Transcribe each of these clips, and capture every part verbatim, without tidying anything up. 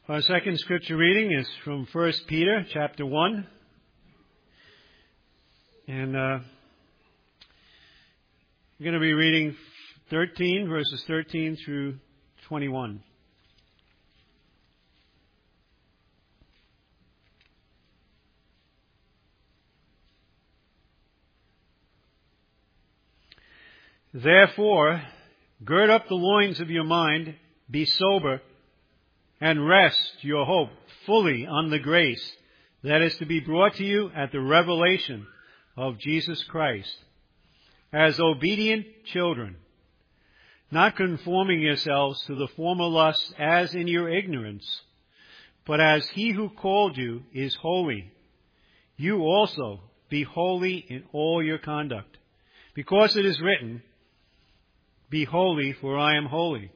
Our second scripture reading is from First Peter chapter one. And uh, we're going to be reading thirteen, verses thirteen through twenty-one. Therefore, gird up the loins of your mind, be sober, and rest your hope fully on the grace that is to be brought to you at the revelation of Jesus Christ. As obedient children, not conforming yourselves to the former lusts as in your ignorance, but as he who called you is holy, you also be holy in all your conduct. Because it is written, be holy, for I am holy.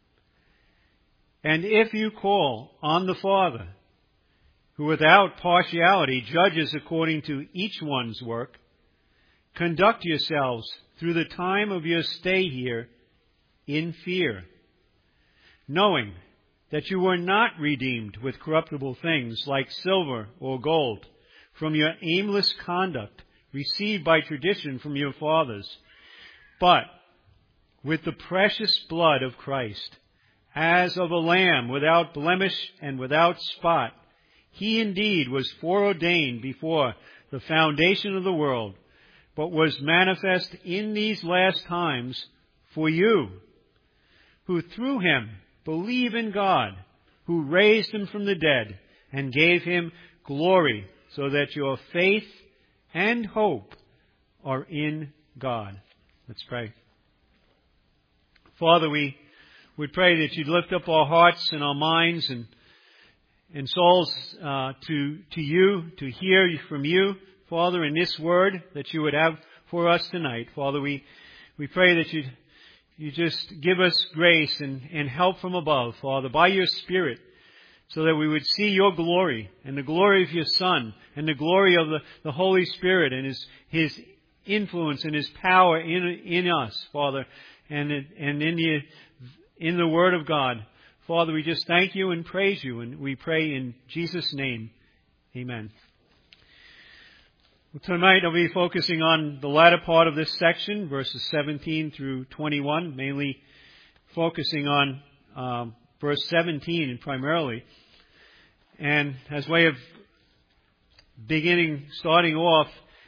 And if you call on the Father, who without partiality judges according to each one's work, conduct yourselves through the time of your stay here in fear, knowing that you were not redeemed with corruptible things like silver or gold from your aimless conduct received by tradition from your fathers, but with the precious blood of Christ, as of a lamb without blemish and without spot. He indeed was foreordained before the foundation of the world, but was manifest in these last times for you, who through him believe in God, who raised him from the dead and gave him glory, so that your faith and hope are in God. Let's pray. Father, we We pray that you'd lift up our hearts and our minds and and souls uh, to to you, to hear from you, Father, in this word that you would have for us tonight. Father, we we pray that you you just give us grace and, and help from above, Father, by your Spirit, so that we would see your glory and the glory of your Son and the glory of the, the Holy Spirit and his his influence and his power in in us, Father, and and in the in the Word of God. Father, we just thank you and praise you, and we pray in Jesus' name. Amen. Well, tonight I'll be focusing on the latter part of this section, verses seventeen through twenty-one, mainly focusing on um, verse seventeen primarily. And as way of beginning, starting off,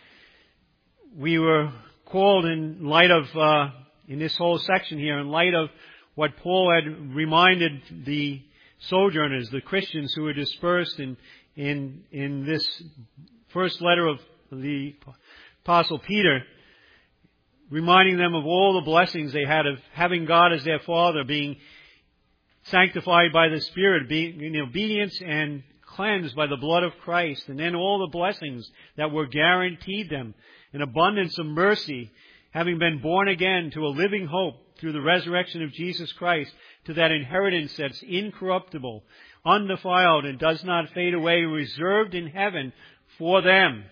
we were called in light of, uh, in this whole section here, in light of what Paul had reminded the sojourners, the Christians who were dispersed in in in this first letter of the Apostle Peter, reminding them of all the blessings they had of having God as their Father, being sanctified by the Spirit, being in obedience and cleansed by the blood of Christ, and then all the blessings that were guaranteed them, an abundance of mercy, having been born again to a living hope through the resurrection of Jesus Christ, to that inheritance that's incorruptible, undefiled, and does not fade away, reserved in heaven for them.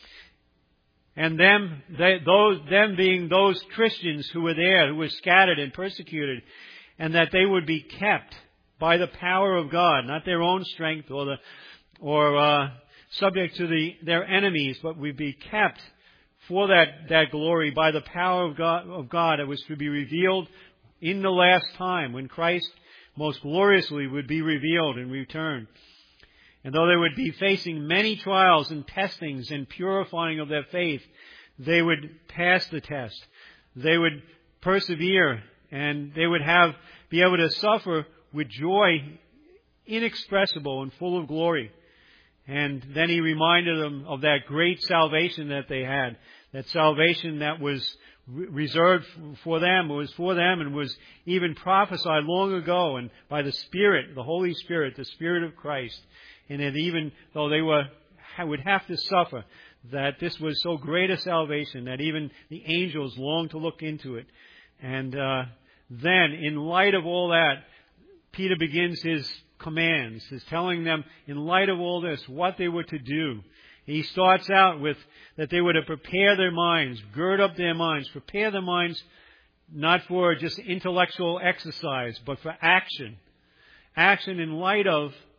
And them, they, those, them being those Christians who were there, who were scattered and persecuted, and that they would be kept by the power of God, not their own strength or the, or uh, subject to the their enemies, but would be kept for that, that glory by the power of God, of God that was to be revealed in the last time, when Christ most gloriously would be revealed and return. And though they would be facing many trials and testings and purifying of their faith, they would pass the test. They would persevere, and they would have be able to suffer with joy inexpressible and full of glory. And then he reminded them of that great salvation that they had, that salvation that was re- reserved for them, was for them and was even prophesied long ago, and by the Spirit, the Holy Spirit, the Spirit of Christ. And that even though they were would have to suffer, that this was so great a salvation that even the angels longed to look into it. And uh, then, in light of all that, Peter begins his commands, is telling them, in light of all this, what they were to do. He starts out with that they were to prepare their minds, gird up their minds, prepare their minds not for just intellectual exercise, but for action. Action in light of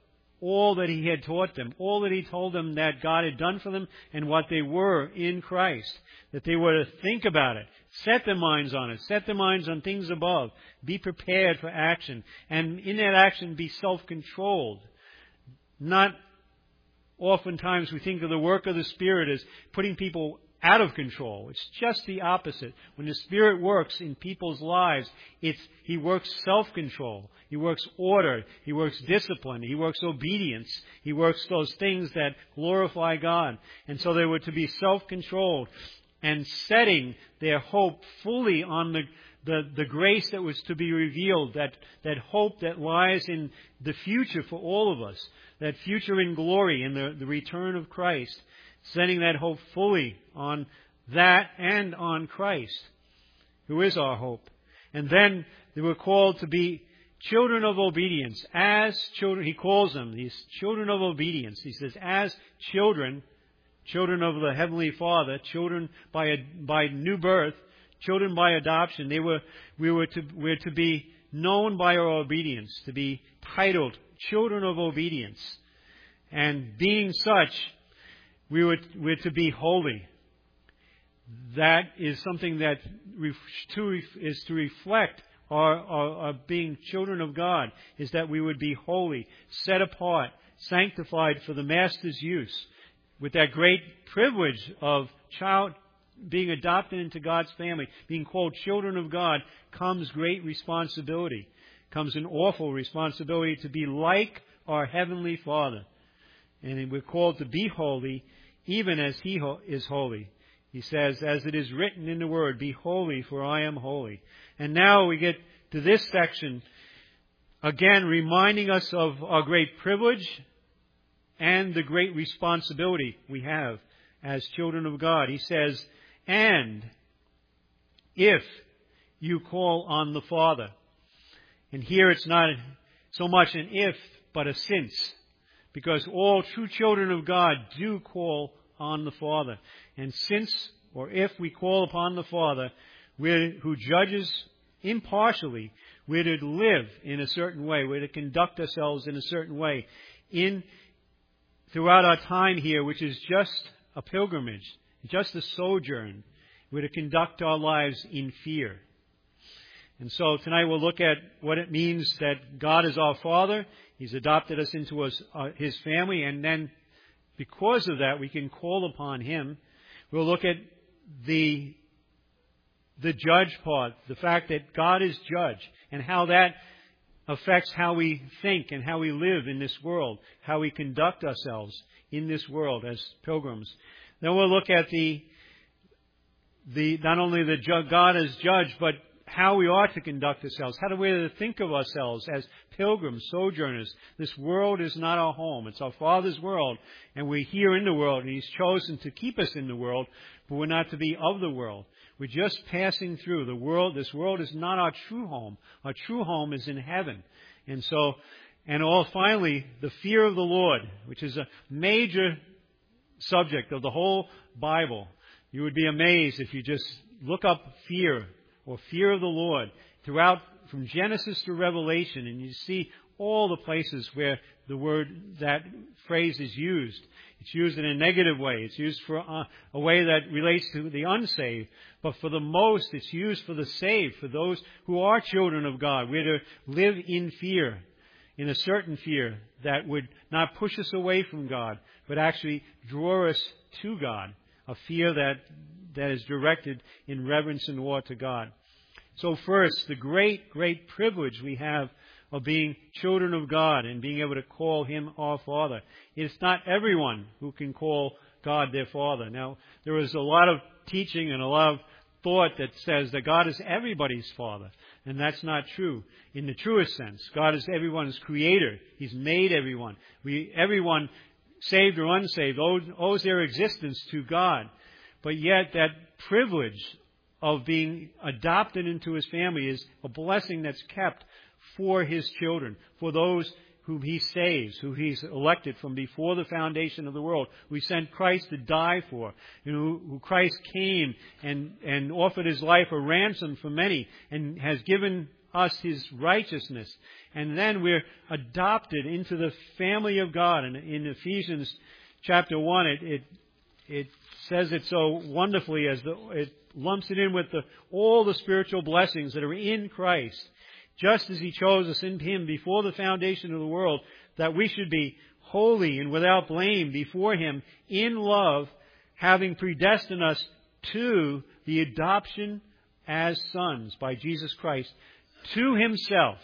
all that he had taught them, all that he told them that God had done for them and what they were in Christ, that they were to think about it, set their minds on it, set their minds on things above, be prepared for action, and in that action be self-controlled. Not oftentimes we think of the work of the Spirit as putting people out of control. It's just the opposite. When the Spirit works in people's lives, it's He works self-control. He works order. He works discipline. He works obedience. He works those things that glorify God. And so they were to be self-controlled and setting their hope fully on the The, the grace that was to be revealed, that, that hope that lies in the future for all of us, that future in glory in the, the return of Christ, setting that hope fully on that and on Christ, who is our hope. And then they were called to be children of obedience, as children. He calls them these children of obedience. He says, as children, children of the Heavenly Father, children by a, by new birth, children by adoption. They were, we were to, we're to be known by our obedience, to be titled children of obedience. And being such, we were, we're to be holy. That is something that ref, to, is to reflect our, our, our being children of God, is that we would be holy, set apart, sanctified for the Master's use, with that great privilege of child being adopted into God's family, being called children of God, comes great responsibility, comes an awful responsibility to be like our Heavenly Father. And we're called to be holy, even as He is holy. He says, as it is written in the Word, be holy, for I am holy. And now we get to this section, again reminding us of our great privilege and the great responsibility we have as children of God. He says, and if you call on the Father. And here it's not so much an if, but a since. Because all true children of God do call on the Father. And since, or if we call upon the Father, we're, who judges impartially, we're to live in a certain way. We're to conduct ourselves in a certain way in throughout our time here, which is just a pilgrimage, just a sojourn. We're to conduct our lives in fear. And so tonight we'll look at what it means that God is our Father. He's adopted us into us, uh, His family, and then because of that we can call upon Him. We'll look at the, the judge part, the fact that God is judge, and how that affects how we think and how we live in this world, how we conduct ourselves in this world as pilgrims. Then we'll look at the the not only the ju- God as judge, but how we ought to conduct ourselves. How do we think of ourselves as pilgrims, sojourners? This world is not our home. It's our Father's world, and we're here in the world, and He's chosen to keep us in the world, but we're not to be of the world. We're just passing through. The world, this world is not our true home. Our true home is in heaven. And so, and all finally, the fear of the Lord, which is a major subject of the whole Bible. You would be amazed if you just look up fear or fear of the Lord throughout from Genesis to Revelation, and you see all the places where the word, that phrase is used. It's used in a negative way. It's used for a, a way that relates to the unsaved. But for the most, it's used for the saved, for those who are children of God. We're to live in fear, in a certain fear that would not push us away from God, but actually draw us to God. A fear that, that is directed in reverence and awe to God. So first, the great, great privilege we have of being children of God and being able to call Him our Father. It's not everyone who can call God their Father. Now, there is a lot of teaching and a lot of thought that says that God is everybody's Father. And that's not true in the truest sense. God is everyone's creator. He's made everyone. We, everyone, saved or unsaved, owes, owes their existence to God. But yet that privilege of being adopted into His family is a blessing that's kept for His children, for those whom He saves, who He's elected from before the foundation of the world, who He sent Christ to die for, you know, who Christ came and, and offered His life a ransom for many and has given us His righteousness And then we're adopted into the family of God. And in Ephesians chapter one, it, it, it says it so wonderfully as the, it lumps it in with the, all the spiritual blessings that are in Christ. Just as He chose us in Him before the foundation of the world, that we should be holy and without blame before Him in love, having predestined us to the adoption as sons by Jesus Christ to Himself.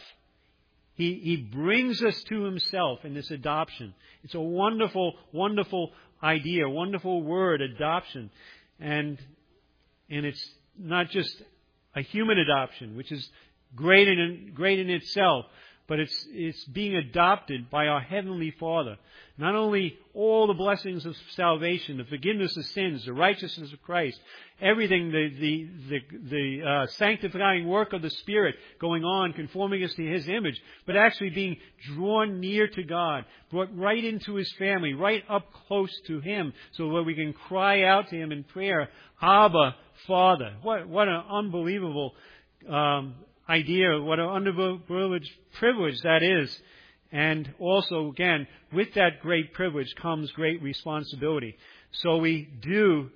He, he brings us to Himself in this adoption. It's a wonderful, wonderful idea, wonderful word, adoption. And, and it's not just a human adoption, which is great in, great in itself, but it's, it's being adopted by our Heavenly Father. Not only all the blessings of salvation, the forgiveness of sins, the righteousness of Christ, everything, the, the, the, the uh, sanctifying work of the Spirit going on, conforming us to His image, but actually being drawn near to God, brought right into His family, right up close to Him, so that we can cry out to Him in prayer, Abba, Father. What, what an unbelievable um, idea, what an underprivileged privilege that is. And also, again, with that great privilege comes great responsibility. So we do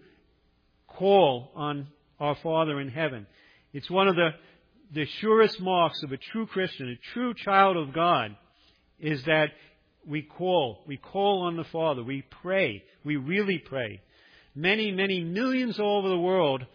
call on our Father in heaven. It's one of the, the surest marks of a true Christian, a true child of God, is that we call. We call on the Father. We pray. We really pray. Many, many millions all over the world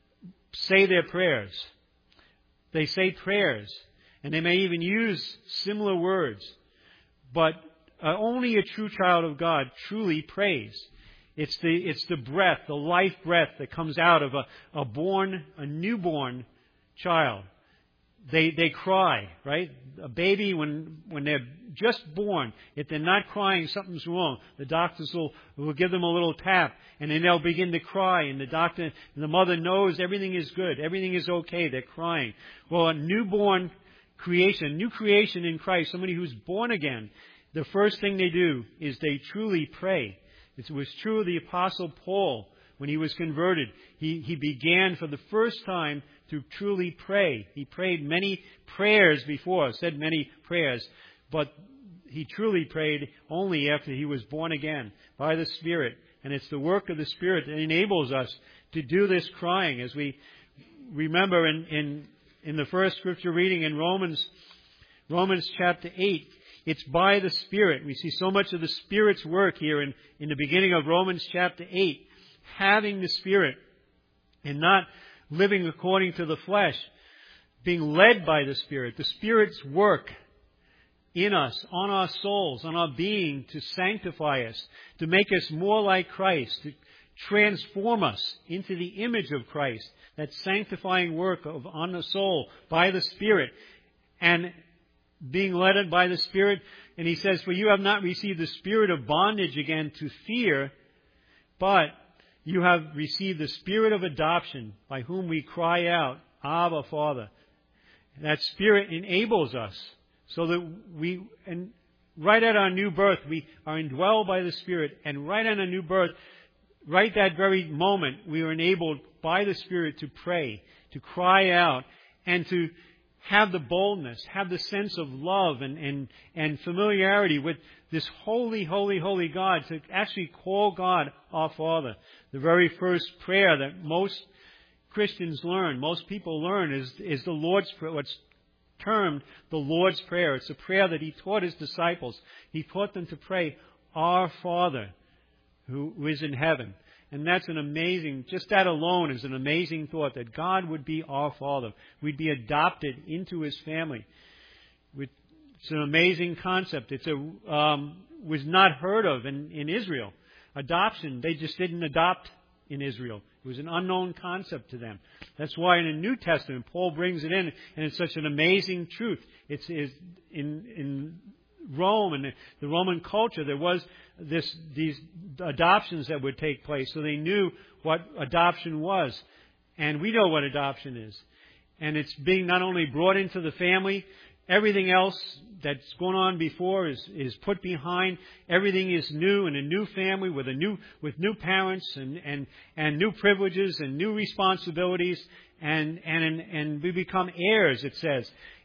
say their prayers. They say prayers, and they may even use similar words. But uh, only a true child of God truly prays. It's the it's the breath, the life breath that comes out of a, a born, a newborn child. They they cry, right? A baby, when when they're just born, if they're not crying, something's wrong. The doctors will, will give them a little tap, and then they'll begin to cry, and the doctor and the mother knows everything is good, everything is okay. They're crying. Well, a newborn creation, new creation in Christ, somebody who's born again, the first thing they do is they truly pray. It was true of the Apostle Paul when he was converted. He, he began for the first time to truly pray. He prayed many prayers before, said many prayers, but he truly prayed only after he was born again by the Spirit. And it's the work of the Spirit that enables us to do this crying. As we remember in, in In the first scripture reading in Romans, Romans chapter eight, it's by the Spirit. We see so much of the Spirit's work here in, in the beginning of Romans chapter eight. Having the Spirit and not living according to the flesh, being led by the Spirit. The Spirit's work in us, on our souls, on our being, to sanctify us, to make us more like Christ, to transform us into the image of Christ. That sanctifying work of on the soul by the Spirit, and being led by the Spirit. And he says, for you have not received the spirit of bondage again to fear, but you have received the Spirit of adoption, by whom we cry out, Abba, Father. That Spirit enables us so that we, and right at our new birth, we are indwelled by the Spirit, and right at our new birth, right that very moment, we are enabled by the Spirit to pray, to cry out, and to have the boldness, have the sense of love and, and, and familiarity with this holy, holy, holy God, to actually call God our Father. The very first prayer that most Christians learn, most people learn, is, is the Lord's Prayer, what's termed the Lord's Prayer. It's a prayer that He taught His disciples. He taught them to pray, Our Father, who is in heaven. And that's an amazing, just that alone is an amazing thought, that God would be our Father. We'd be adopted into His family. It's an amazing concept. It's a, um, was not heard of in, in Israel. Adoption, they just didn't adopt in Israel. It was an unknown concept to them. That's why in the New Testament, Paul brings it in, and it's such an amazing truth. It's, it's in, in Rome and the Roman culture, there was this these adoptions that would take place, so they knew what adoption was, and we know what adoption is. And it's being not only brought into the family, everything else that's gone on before is is put behind. Everything is new in a new family with a new with new parents and and and new privileges and new responsibilities, and and and we become heirs. It says.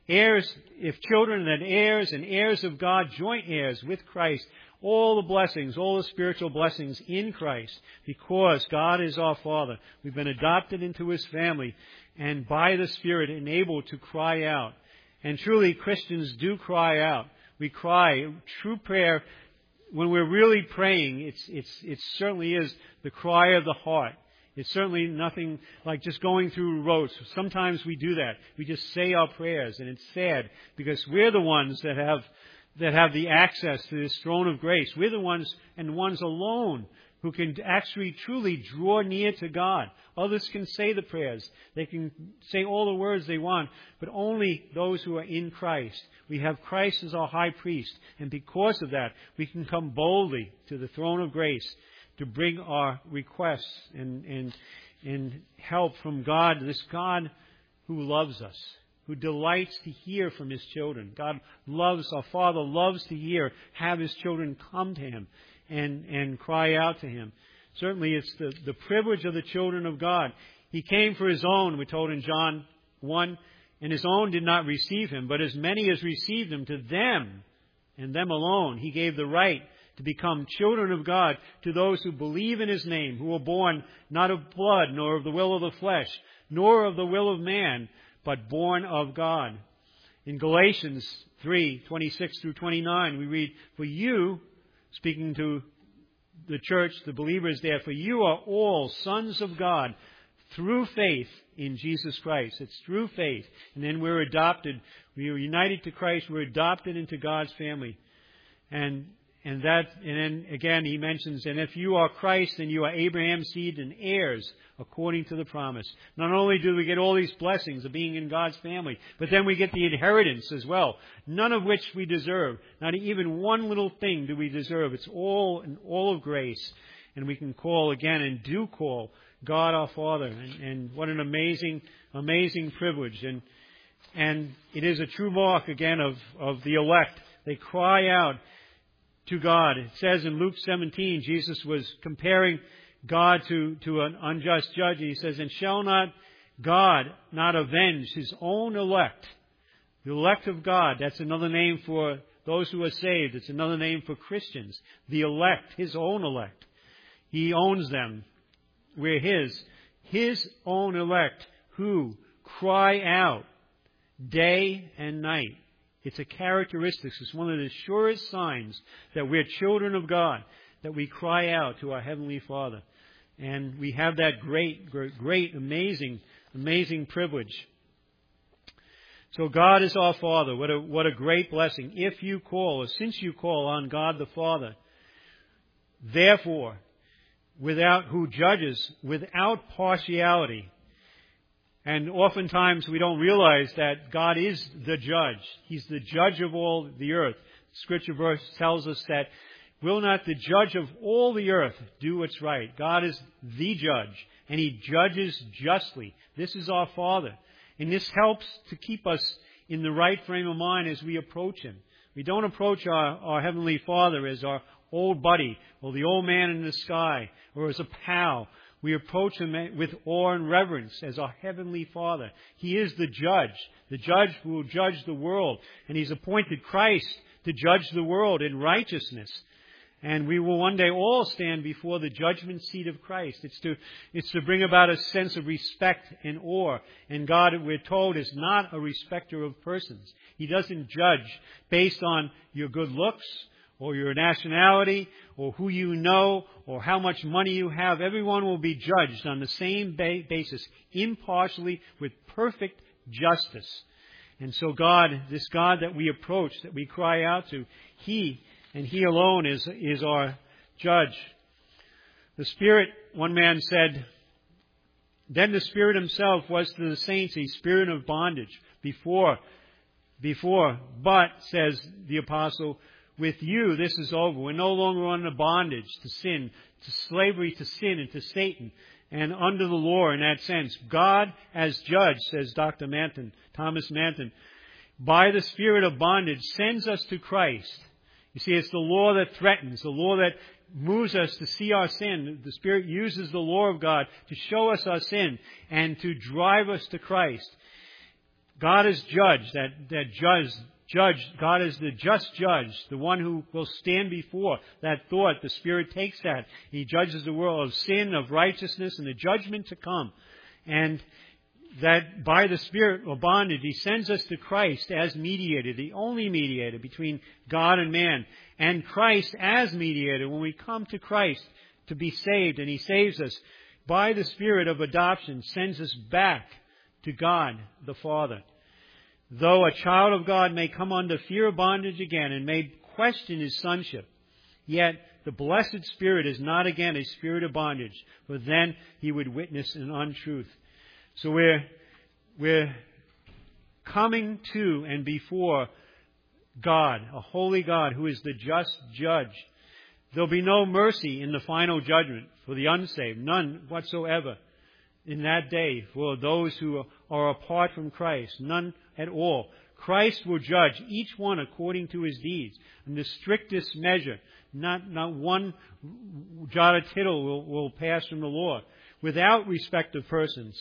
heirs, if children, then heirs, and heirs of God, joint heirs with Christ. All the blessings, all the spiritual blessings in Christ, because God is our Father. We've been adopted into His family, and by the Spirit enabled to cry out. And truly, Christians do cry out. We cry. True prayer, when we're really praying, it's, it's, it certainly is the cry of the heart. It's certainly nothing like just going through rotes. Sometimes we do that. We just say our prayers, and it's sad because we're the ones that have that have the access to this throne of grace. We're the ones and ones alone who can actually truly draw near to God. Others can say the prayers. They can say all the words they want, but only those who are in Christ. We have Christ as our high priest, and because of that, we can come boldly to the throne of grace to bring our requests and, and, and help from God, this God who loves us, who delights to hear from His children. God loves, our Father loves to hear, have His children come to Him and, and cry out to Him. Certainly it's the, the privilege of the children of God. He came for His own, we're told in John one, and His own did not receive Him, but as many as received Him, to them and them alone He gave the right to become children of God, to those who believe in His name, who were born not of blood, nor of the will of the flesh, nor of the will of man, but born of God. In Galatians three, twenty-six through twenty-nine, we read, "For you," speaking to the church, the believers there, "for you are all sons of God through faith in Jesus Christ." It's through faith. And then we're adopted. We are united to Christ. We're adopted into God's family. And And that, and then again he mentions, "And if you are Christ, then you are Abraham's seed and heirs according to the promise." Not only do we get all these blessings of being in God's family, but then we get the inheritance as well, none of which we deserve. Not even one little thing do we deserve. It's all in all of grace. And we can call again, and do call, God our Father. And, and what an amazing, amazing privilege. And, and it is a true mark again of, of the elect. They cry out to God. It says in Luke seventeen, Jesus was comparing God to, to an unjust judge. He says, "And shall not God not avenge His own elect?" The elect of God, that's another name for those who are saved. It's another name for Christians. The elect, His own elect. He owns them. We're His. His own elect who cry out day and night. It's a characteristic. It's one of the surest signs that we're children of God, that we cry out to our Heavenly Father. And we have that great, great, great, amazing, amazing privilege. So God is our Father. What a, what a great blessing. If you call, or since you call on God the Father, therefore, without, who judges without partiality. And oftentimes we don't realize that God is the judge. He's the judge of all the earth. Scripture verse tells us that, "Will not the judge of all the earth do what's right?" God is the judge, and He judges justly. This is our Father. And this helps to keep us in the right frame of mind as we approach Him. We don't approach our, our Heavenly Father as our old buddy, or the old man in the sky, or as a pal. We approach Him with awe and reverence as our Heavenly Father. He is the judge, the judge who will judge the world. And He's appointed Christ to judge the world in righteousness. And we will one day all stand before the judgment seat of Christ. It's to, it's to bring about a sense of respect and awe. And God, we're told, is not a respecter of persons. He doesn't judge based on your good looks, or your nationality, or who you know, or how much money you have. Everyone will be judged on the same ba- basis, impartially, with perfect justice. And so God, this God that we approach, that we cry out to, He and He alone is, is our judge. The Spirit, one man said, "Then the Spirit Himself was to the saints a spirit of bondage before, before, but," says the apostle, "with you, this is over. We're no longer under bondage to sin, to slavery to sin and to Satan, and under the law in that sense. God, as judge," says Doctor Manton, Thomas Manton, "by the spirit of bondage, sends us to Christ." You see, it's the law that threatens, the law that moves us to see our sin. The Spirit uses the law of God to show us our sin and to drive us to Christ. God is judge, that, that judge, judge, God is the just judge, the one who will stand before that thought. The Spirit takes that. He judges the world of sin, of righteousness, and the judgment to come. And that by the Spirit or bondage, He sends us to Christ as mediator, the only mediator between God and man. And Christ as mediator, when we come to Christ to be saved, and He saves us, by the Spirit of adoption, sends us back to God the Father. Though a child of God may come under fear of bondage again and may question his sonship, yet the blessed Spirit is not again a spirit of bondage, for then he would witness an untruth. So we're, we're coming to and before God, a holy God who is the just judge. There'll be no mercy in the final judgment for the unsaved, none whatsoever in that day for those who are apart from Christ, none at all. Christ will judge each one according to his deeds in the strictest measure. Not, not one jot or tittle will, will pass from the law, without respect of persons.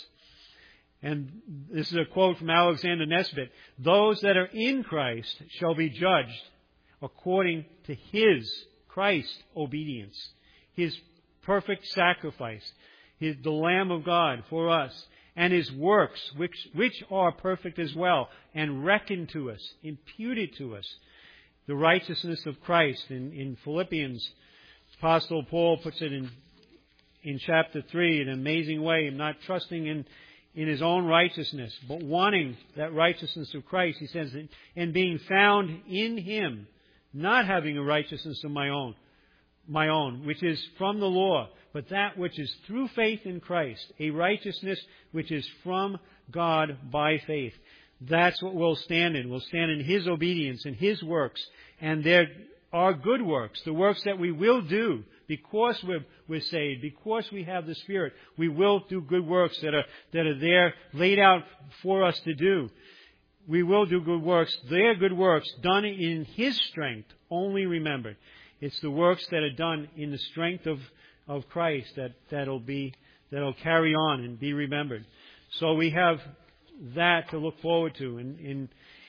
And this is a quote from Alexander Nesbitt. Those that are in Christ shall be judged according to His, Christ's, obedience, His perfect sacrifice, His, the Lamb of God for us, and His works, which, which are perfect as well, and reckoned to us, imputed to us. The righteousness of Christ. In, in Philippians, Apostle Paul puts it in, in chapter three in an amazing way, not trusting in in his own righteousness, but wanting that righteousness of Christ. He says, and being found in Him, not having a righteousness of my own, my own, which is from the law, but that which is through faith in Christ, a righteousness which is from God by faith. That's what we'll stand in. We'll stand in His obedience and His works, and there are good works, the works that we will do because we're, we're saved, because we have the Spirit. We will do good works that are, that are there laid out for us to do. We will do good works. They are good works done in His strength, only remembered. It's the works that are done in the strength of, of Christ that, that'll be, that'll carry on and be remembered. So we have that to look forward to in, in,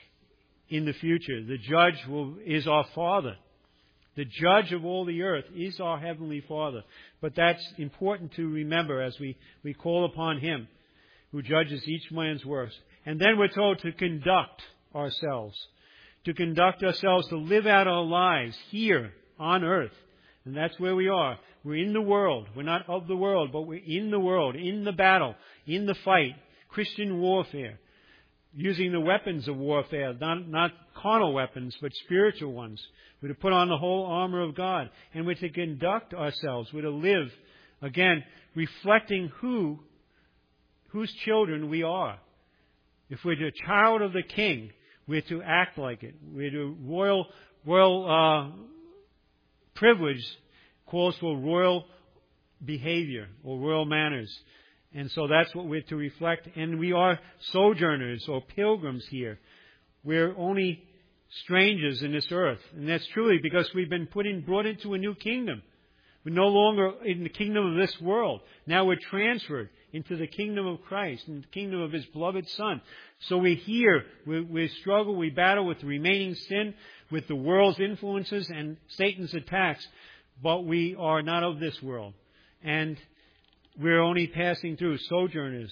in the future. The judge will, is our Father. The judge of all the earth is our Heavenly Father. But that's important to remember as we, we call upon Him, who judges each man's works. And then we're told to conduct ourselves, to conduct ourselves, to live out our lives here on earth. And that's where we are. We're in the world. We're not of the world, but we're in the world, in the battle, in the fight, Christian warfare, using the weapons of warfare, not, not carnal weapons, but spiritual ones. We're to put on the whole armor of God. And we're to conduct ourselves. We're to live, again, reflecting who, whose children we are. If we're a child of the King, we're to act like it. We're to royal, royal uh, privilege calls for royal behavior or royal manners. And so that's what we're to reflect. And we are sojourners or pilgrims here. We're only strangers in this earth. And that's truly because we've been put in, brought into a new kingdom. We're no longer in the kingdom of this world. Now we're transferred into the kingdom of Christ, in the kingdom of His beloved Son. So we're here. We, we struggle, we battle with remaining sin, with the world's influences and Satan's attacks. But we are not of this world. And we're only passing through, sojourners.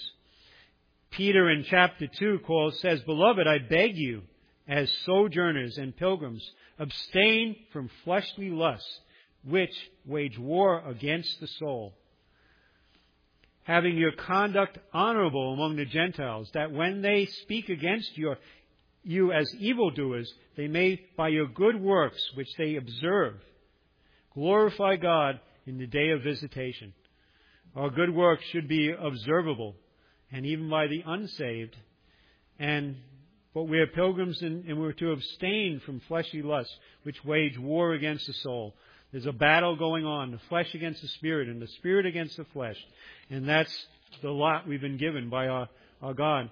Peter in chapter two calls, says, Beloved, I beg you, as sojourners and pilgrims, abstain from fleshly lusts, which wage war against the soul. Having your conduct honorable among the Gentiles, that when they speak against your, you as evildoers, they may, by your good works, which they observe, glorify God in the day of visitation. Our good works should be observable, and even by the unsaved. And but we are pilgrims, and, and we're to abstain from fleshly lusts, which wage war against the soul. There's a battle going on, the flesh against the spirit, and the spirit against the flesh. And that's the lot we've been given by our, our God.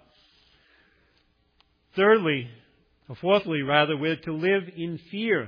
Thirdly, or fourthly rather, we're to live in fear.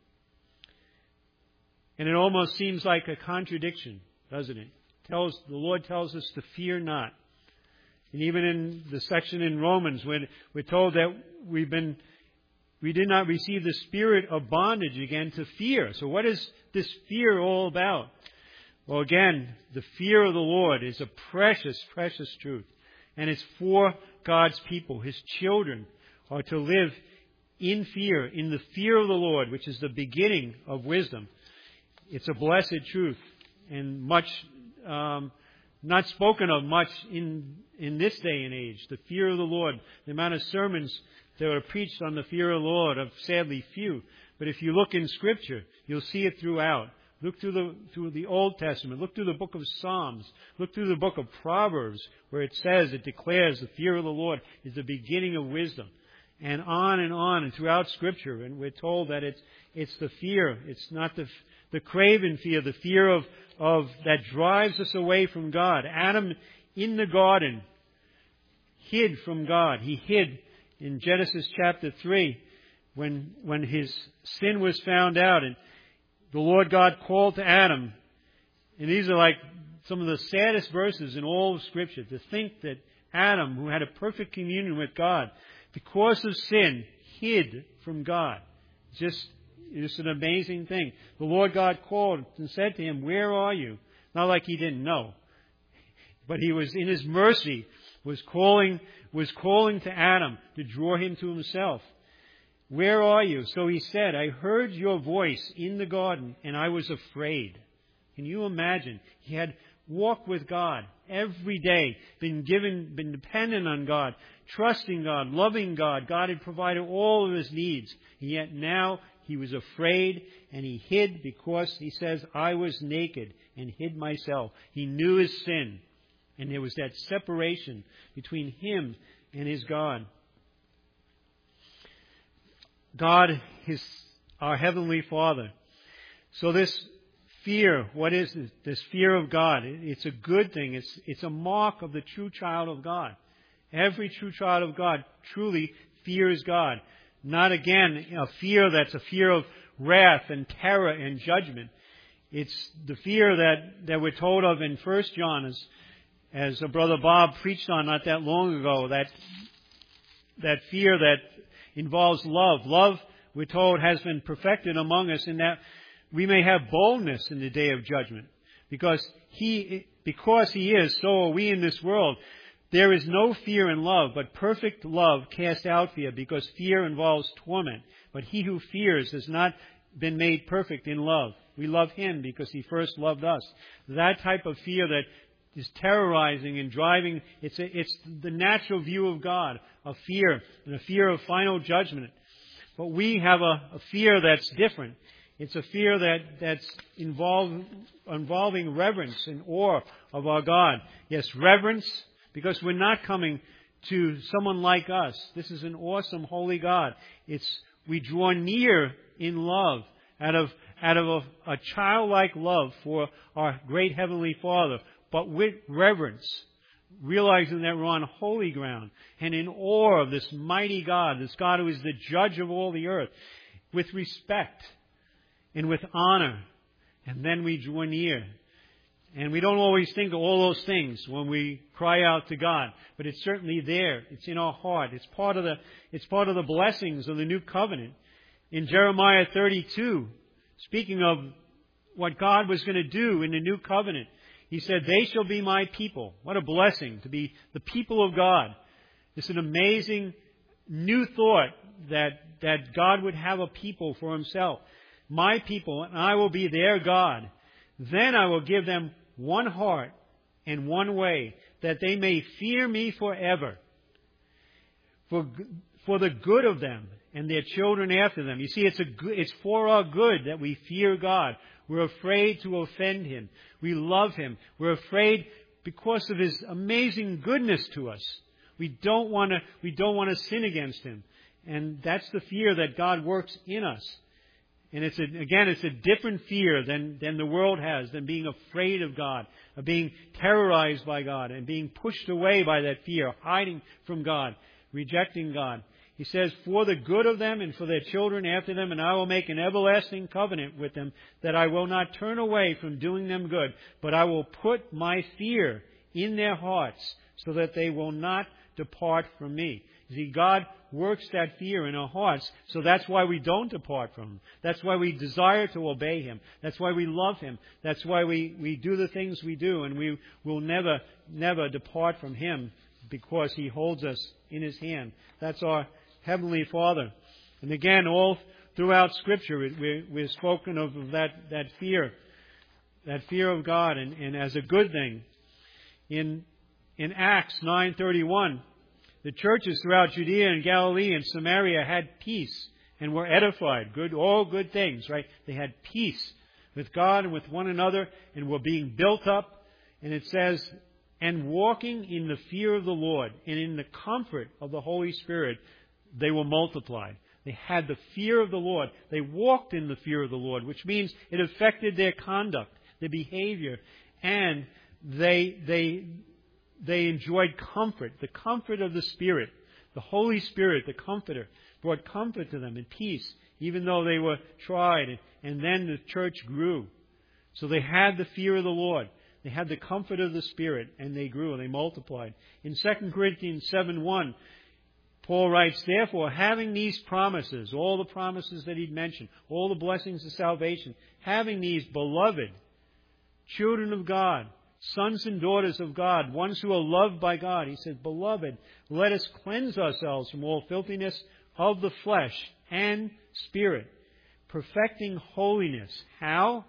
And it almost seems like a contradiction, doesn't it? Tells, the Lord tells us to fear not. And even in the section in Romans, when we're told that we've been, we did not receive the spirit of bondage again to fear. So what is this fear all about? Well, again, the fear of the Lord is a precious, precious truth. And it's for God's people. His children are to live in fear, in the fear of the Lord, which is the beginning of wisdom. It's a blessed truth, and much um, not spoken of much in in this day and age. The fear of the Lord, the amount of sermons that are preached on the fear of the Lord are sadly few. But if you look in Scripture, you'll see it throughout. Look through the through the Old Testament. Look through the book of Psalms. Look through the book of Proverbs, where it says, it declares the fear of the Lord is the beginning of wisdom. And on and on and throughout Scripture. And we're told that it's it's the fear. It's not the the craven fear, the fear of, of that drives us away from God. Adam in the garden hid from God. He hid in Genesis chapter three when when his sin was found out, and the Lord God called to Adam. And these are like some of the saddest verses in all of Scripture, to think that Adam, who had a perfect communion with God, because of sin, hid from God. Just, it's an amazing thing. The Lord God called and said to him, "Where are you?" Not like he didn't know, but he was, in his mercy, was calling, was calling to Adam to draw him to himself. "Where are you?" So he said, "I heard your voice in the garden, and I was afraid." Can you imagine? He had walked with God every day, been given, been dependent on God, trusting God, loving God. God had provided all of his needs. And yet now he was afraid, and he hid because, he says, "I was naked and hid myself." He knew his sin, and there was that separation between him and his God. God is our Heavenly Father. So this fear, what is it? This fear of God, it's a good thing. It's, it's a mark of the true child of God. Every true child of God truly fears God. Not, again, a fear that's a fear of wrath and terror and judgment. It's the fear that, that we're told of in First John, as, as a Brother Bob preached on not that long ago, that, that fear that involves love. Love, we're told, has been perfected among us in that we may have boldness in the day of judgment. Because he, because he is, so are we in this world. There is no fear in love, but perfect love casts out fear, because fear involves torment. But he who fears has not been made perfect in love. We love him because he first loved us. That type of fear that is terrorizing and driving, it's a, it's the natural view of God, a fear, and a fear of final judgment. But we have a, a fear that's different. It's a fear that, that's involved, involving reverence and awe of our God. Yes, reverence, because we're not coming to someone like us. This is an awesome, holy God. It's, we draw near in love, out of, out of a, a childlike love for our great Heavenly Father, but with reverence, realizing that we're on holy ground, and in awe of this mighty God, this God who is the judge of all the earth, with respect and with honor. And then we draw near. And we don't always think of all those things when we cry out to God, but it's certainly there. It's in our heart. It's part of the, it's part of the blessings of the new covenant. In Jeremiah thirty-two, speaking of what God was going to do in the new covenant, he said, "They shall be my people." What a blessing to be the people of God. It's an amazing new thought that, that God would have a people for himself. My people, and I will be their God. Then I will give them one heart and one way, that they may fear me forever, for, for the good of them and their children after them. You see, it's, a, it's for our good that we fear God. We're afraid to offend him. We love him. We're afraid because of his amazing goodness to us. We don't want to, we don't want to sin against him. And that's the fear that God works in us. And it's a, again, it's a different fear than, than the world has, than being afraid of God, of being terrorized by God, and being pushed away by that fear, hiding from God, rejecting God. He says, "For the good of them and for their children after them, and I will make an everlasting covenant with them, that I will not turn away from doing them good, but I will put my fear in their hearts, so that they will not depart from me. You see, God works that fear in our hearts, so that's why we don't depart from Him. That's why we desire to obey Him. That's why we love Him. That's why we, we do the things we do, and we will never, never depart from Him because He holds us in His hand. That's our Heavenly Father. And again, all throughout Scripture, we're, we're spoken of that, that fear, that fear of God, and, and as a good thing. In, in Acts nine thirty-one, the churches throughout Judea and Galilee and Samaria had peace and were edified. Good, all good things, right? They had peace with God and with one another and were being built up. And it says, and walking in the fear of the Lord and in the comfort of the Holy Spirit, they were multiplied. They had the fear of the Lord. They walked in the fear of the Lord, which means it affected their conduct, their behavior, and they, they, They enjoyed comfort, the comfort of the Spirit. The Holy Spirit, the Comforter, brought comfort to them and peace, even though they were tried. And then the church grew. So they had the fear of the Lord. They had the comfort of the Spirit, and they grew and they multiplied. In Second Corinthians seven one, Paul writes, therefore, having these promises, all the promises that he'd mentioned, all the blessings of salvation, having these, beloved, children of God, sons and daughters of God, ones who are loved by God. He says, beloved, let us cleanse ourselves from all filthiness of the flesh and spirit, perfecting holiness. How?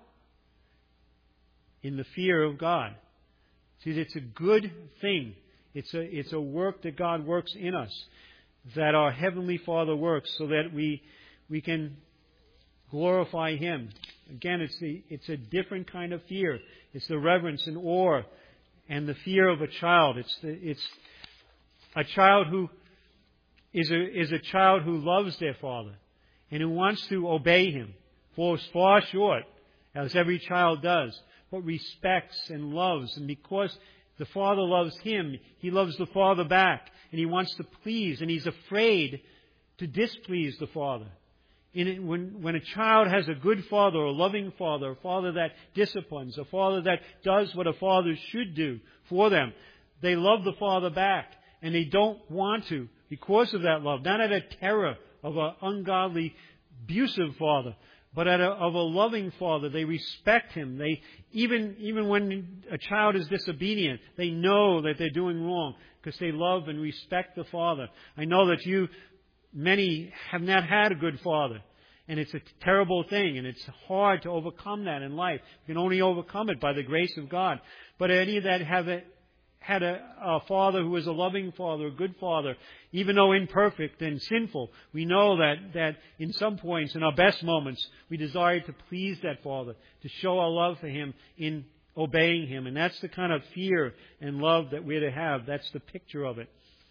In the fear of God. See, it's a good thing. It's a, it's a work that God works in us, that our Heavenly Father works so that we, we can glorify Him. Again, it's the, it's a different kind of fear. It's the reverence and awe and the fear of a child. It's the, it's a child who is a, is a child who loves their father and who wants to obey him. Falls far short, as every child does, but respects and loves. And because the father loves him, he loves the father back, and he wants to please, and he's afraid to displease the father. In it, when, when a child has a good father, a loving father, a father that disciplines, a father that does what a father should do for them, they love the father back, and they don't want to because of that love. Not out of terror of an ungodly, abusive father, but out of, of a loving father. They respect him. They even even when a child is disobedient, they know that they're doing wrong because they love and respect the father. I know that you. Many have not had a good father, and it's a terrible thing, and it's hard to overcome that in life. You can only overcome it by the grace of God. But any that have a, had a, a father who was a loving father, a good father, even though imperfect and sinful, we know that, that in some points, in our best moments, we desire to please that father, to show our love for him in obeying him. And that's the kind of fear and love that we're to have. That's the picture of it.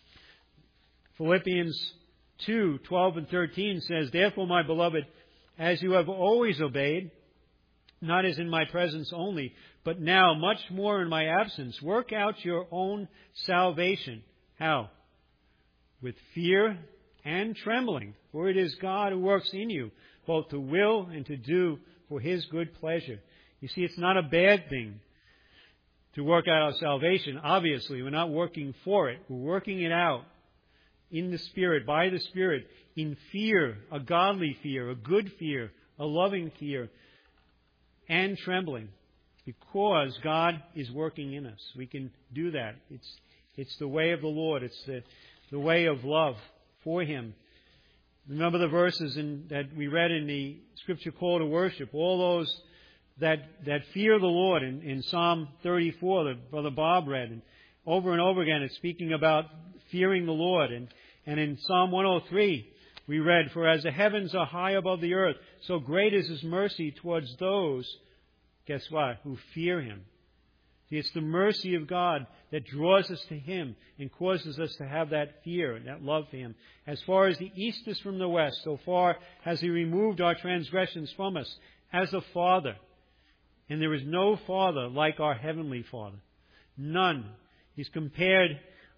Philippians two, twelve and thirteen says, therefore, my beloved, as you have always obeyed, not as in my presence only, but now much more in my absence, work out your own salvation. How? With fear and trembling, for it is God who works in you, both to will and to do for His good pleasure. You see, it's not a bad thing to work out our salvation. Obviously, we're not working for it. We're working it out in the Spirit, by the Spirit, in fear, a godly fear, a good fear, a loving fear, and trembling, because God is working in us. We can do that. It's it's the way of the Lord. It's the, the way of love for Him. Remember the verses in, that we read in the Scripture call to worship. All those that that fear the Lord in, in Psalm thirty-four that Brother Bob read, and over and over again it's speaking about fearing the Lord. And, and in Psalm one oh three we read, for as the heavens are high above the earth, so great is His mercy towards those, guess what, who fear Him. See, it's the mercy of God that draws us to Him and causes us to have that fear and that love for Him. As far as the east is from the west, so far has He removed our transgressions from us, as a Father. And there is no Father like our Heavenly Father. None. He's compared,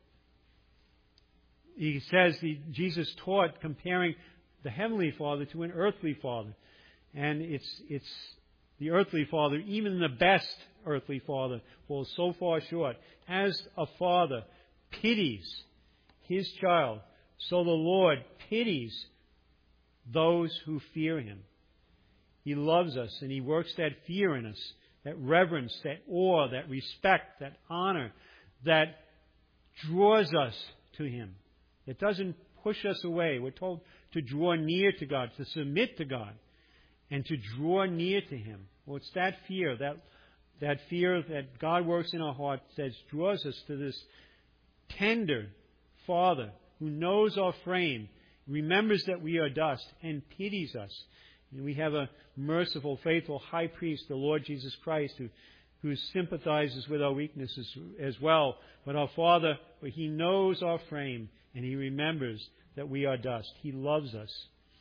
he says, he, Jesus taught comparing the Heavenly Father to an earthly father. And it's it's the earthly father, even the best earthly father, falls so far short. As a father pities His child, so the Lord pities those who fear Him. He loves us, and He works that fear in us, that reverence, that awe, that respect, that honor, that draws us to Him. It doesn't push us away. We're told to draw near to God, to submit to God, and to draw near to Him. Well, it's that fear, that that fear that God works in our heart that draws us to this tender Father who knows our frame, remembers that we are dust, and pities us. And we have a merciful, faithful high priest, the Lord Jesus Christ, who, who sympathizes with our weaknesses as well. But our Father, He knows our frame, and He remembers that we are dust. He loves us.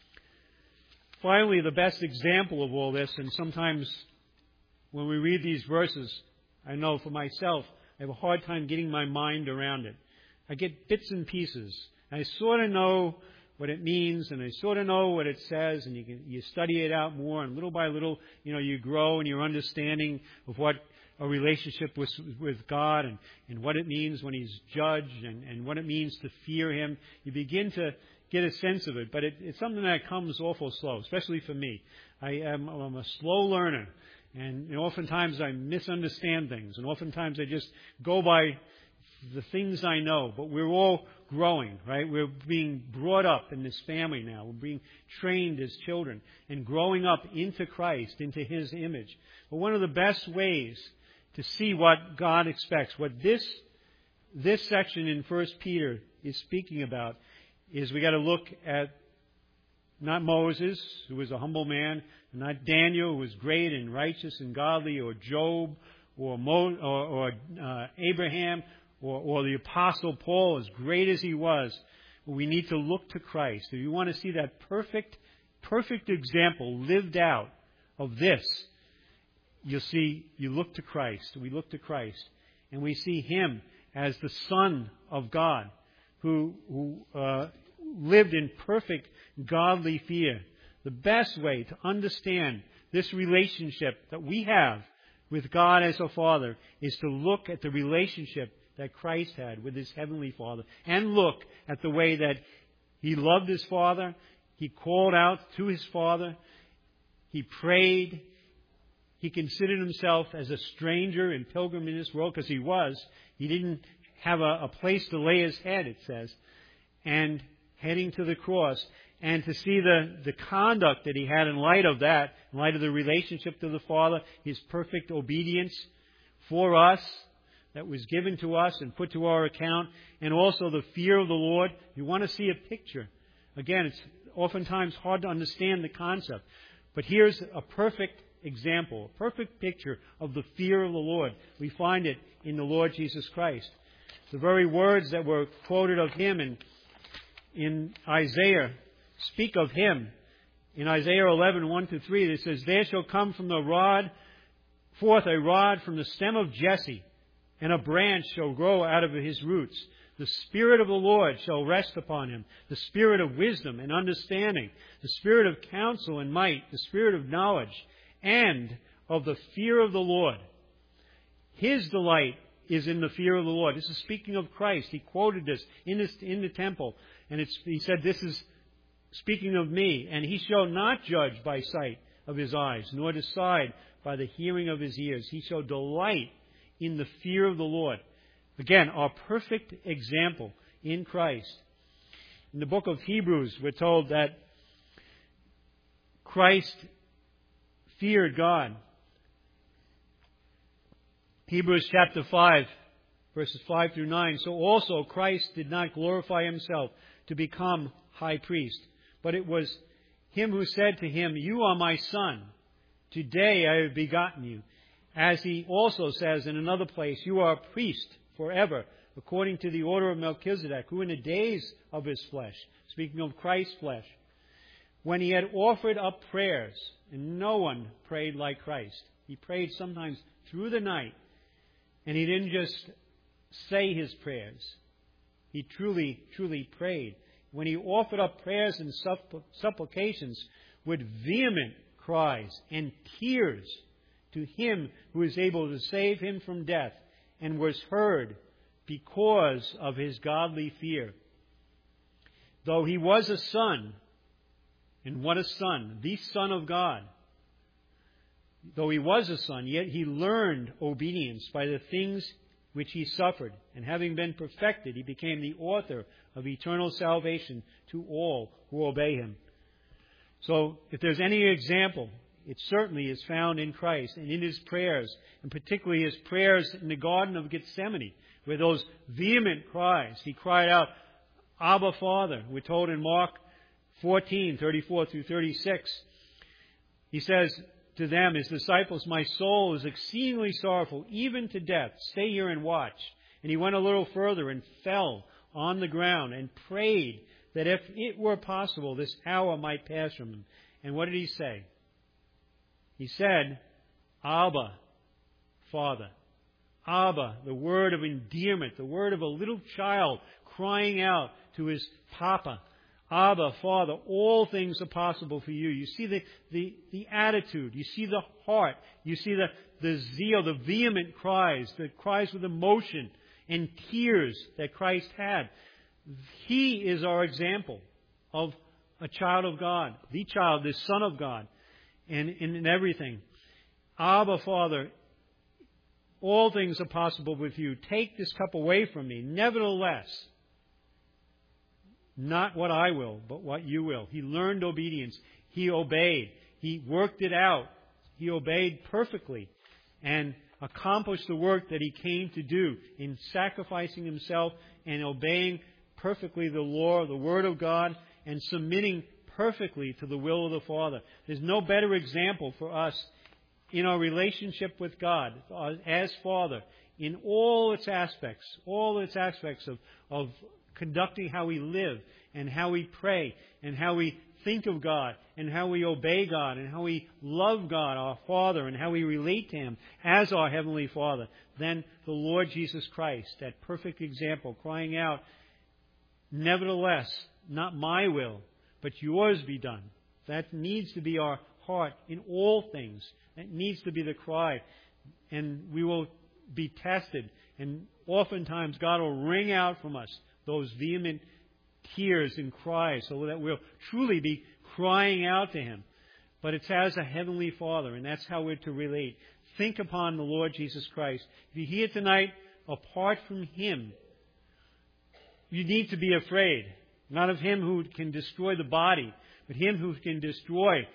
Finally, the best example of all this, and sometimes when we read these verses, I know for myself, I have a hard time getting my mind around it. I get bits and pieces. I sort of know what it means, and I sort of know what it says, and you can you study it out more, and little by little, you know, you grow in your understanding of what a relationship with with God and, and what it means when He's judged, and, and what it means to fear Him. You begin to get a sense of it, but it, it's something that comes awful slow, especially for me. I am I'm a slow learner, and you know, oftentimes I misunderstand things, and oftentimes I just go by the things I know. But we're all growing, right? We're being brought up in this family now. We're being trained as children and growing up into Christ, into His image. But one of the best ways to see what God expects, what this this section in First Peter is speaking about, is we got to look at not Moses, who was a humble man, not Daniel, who was great and righteous and godly, or Job, or Mo, or, or uh, Abraham, or, or the Apostle Paul, as great as he was. We need to look to Christ. If you want to see that perfect, perfect example lived out of this, you'll see, you look to Christ. We look to Christ, and we see Him as the Son of God, who, who uh, lived in perfect godly fear. The best way to understand this relationship that we have with God as our Father is to look at the relationship that Christ had with His Heavenly Father, and look at the way that He loved His Father, He called out to His Father, He prayed, He considered Himself as a stranger and pilgrim in this world, because He was. He didn't have a, a place to lay His head, it says, and heading to the cross. And to see the, the conduct that He had in light of that, in light of the relationship to the Father, His perfect obedience for us, that was given to us and put to our account, and also the fear of the Lord. You want to see a picture. Again, it's oftentimes hard to understand the concept. But here's a perfect example, a perfect picture of the fear of the Lord. We find it in the Lord Jesus Christ. The very words that were quoted of Him in, in Isaiah speak of Him. In Isaiah eleven, one to three, it says, "There shall come from the rod forth a rod from the stem of Jesse, and a branch shall grow out of his roots. The Spirit of the Lord shall rest upon Him, the Spirit of wisdom and understanding, the Spirit of counsel and might, the Spirit of knowledge, and of the fear of the Lord. His delight is in the fear of the Lord." This is speaking of Christ. He quoted this in, this, in the temple. And it's, he said, "This is speaking of me. And He shall not judge by sight of His eyes, nor decide by the hearing of His ears. He shall delight in the fear of the Lord." Again, our perfect example in Christ. In the book of Hebrews, we're told that Christ feared God. Hebrews chapter five, verses five through nine. "So also Christ did not glorify Himself to become high priest, but it was Him who said to Him, 'You are my Son. Today I have begotten you.' As He also says in another place, 'You are a priest forever, according to the order of Melchizedek, who in the days of His flesh,'" speaking of Christ's flesh, "when He had offered up prayers," and no one prayed like Christ. He prayed sometimes through the night, and He didn't just say His prayers. He truly, truly prayed. When He offered up prayers and supplications with vehement cries and tears to Him who is able to save Him from death, and was heard because of his godly fear. Though he was a son, and what a son, the Son of God. Though he was a son, yet he learned obedience by the things which he suffered. And having been perfected, he became the author of eternal salvation to all who obey him. So, if there's any example, it certainly is found in Christ and in his prayers, and particularly his prayers in the Garden of Gethsemane, where those vehement cries, he cried out, Abba, Father. We're told in Mark fourteen, thirty-four through thirty-six. He says to them, his disciples, my soul is exceedingly sorrowful, even to death. Stay here and watch. And he went a little further and fell on the ground and prayed that if it were possible, this hour might pass from him. And what did he say? He said, Abba, Father. Abba, the word of endearment, the word of a little child crying out to his Papa. Abba, Father, all things are possible for you. You see the, the, the attitude. You see the heart. You see the, the zeal, the vehement cries, the cries with emotion and tears that Christ had. He is our example of a child of God, the child, the Son of God, and in everything. Abba, Father, all things are possible with you. Take this cup away from me. Nevertheless, not what I will, but what you will. He learned obedience. He obeyed. He worked it out. He obeyed perfectly and accomplished the work that he came to do in sacrificing himself and obeying perfectly the law, the Word of God, and submitting perfectly to the will of the Father. There's no better example for us in our relationship with God as Father in all its aspects, all its aspects of, of conducting how we live and how we pray and how we think of God and how we obey God and how we love God, our Father, and how we relate to Him as our Heavenly Father. Then the Lord Jesus Christ, that perfect example, crying out, nevertheless, not my will, but yours be done. That needs to be our heart in all things. That needs to be the cry. And we will be tested. And oftentimes God will wring out from us those vehement tears and cries so that we'll truly be crying out to Him. But it's as a Heavenly Father, and that's how we're to relate. Think upon the Lord Jesus Christ. If you're here tonight apart from Him, you need to be afraid. Not of Him who can destroy the body, but Him who can destroy,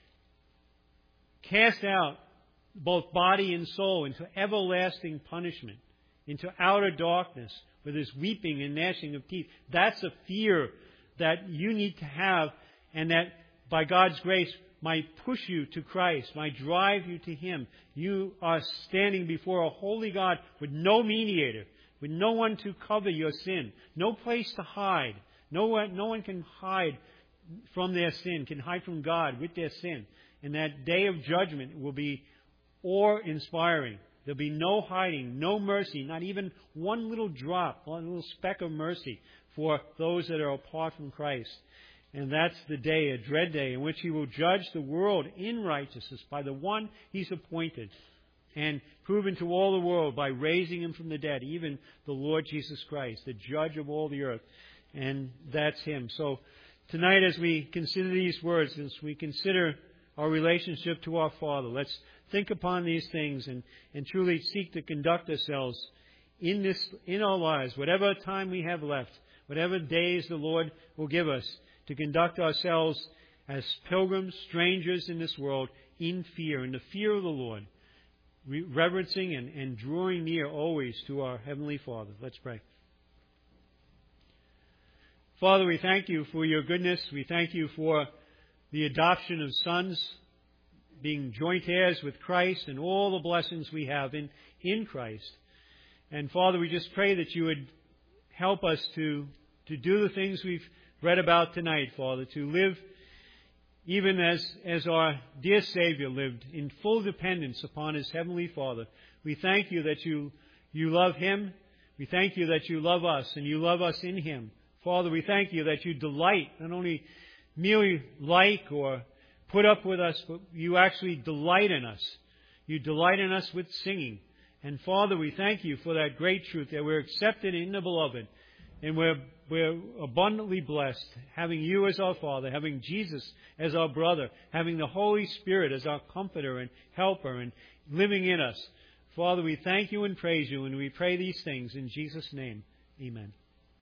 cast out both body and soul into everlasting punishment, into outer darkness, where there's weeping and gnashing of teeth. That's a fear that you need to have, and that by God's grace might push you to Christ, might drive you to Him. You are standing before a holy God with no mediator, with no one to cover your sin, no place to hide. No one, no one can hide from their sin, can hide from God with their sin. And that day of judgment will be awe-inspiring. There'll be no hiding, no mercy, not even one little drop, one little speck of mercy for those that are apart from Christ. And that's the day, a dread day, in which He will judge the world in righteousness by the one He's appointed and proven to all the world by raising Him from the dead, even the Lord Jesus Christ, the judge of all the earth. And that's Him. So tonight, as we consider these words, as we consider our relationship to our Father, let's think upon these things and, and truly seek to conduct ourselves in this, in our lives, whatever time we have left, whatever days the Lord will give us, to conduct ourselves as pilgrims, strangers in this world, in fear, in the fear of the Lord, reverencing and, and drawing near always to our Heavenly Father. Let's pray. Father, we thank You for Your goodness. We thank You for the adoption of sons, being joint heirs with Christ, and all the blessings we have in, in Christ. And Father, we just pray that You would help us to, to do the things we've read about tonight, Father, to live even as, as our dear Savior lived, in full dependence upon His Heavenly Father. We thank You that You, you love Him. We thank You that You love us, and You love us in Him. Father, we thank You that You delight, not only merely like or put up with us, but You actually delight in us. You delight in us with singing. And Father, we thank you for that great truth that we're accepted in the Beloved. And we're, we're abundantly blessed, having you as our Father, having Jesus as our brother, having the Holy Spirit as our comforter and helper and living in us. Father, we thank you and praise you, and we pray these things in Jesus' name. Amen.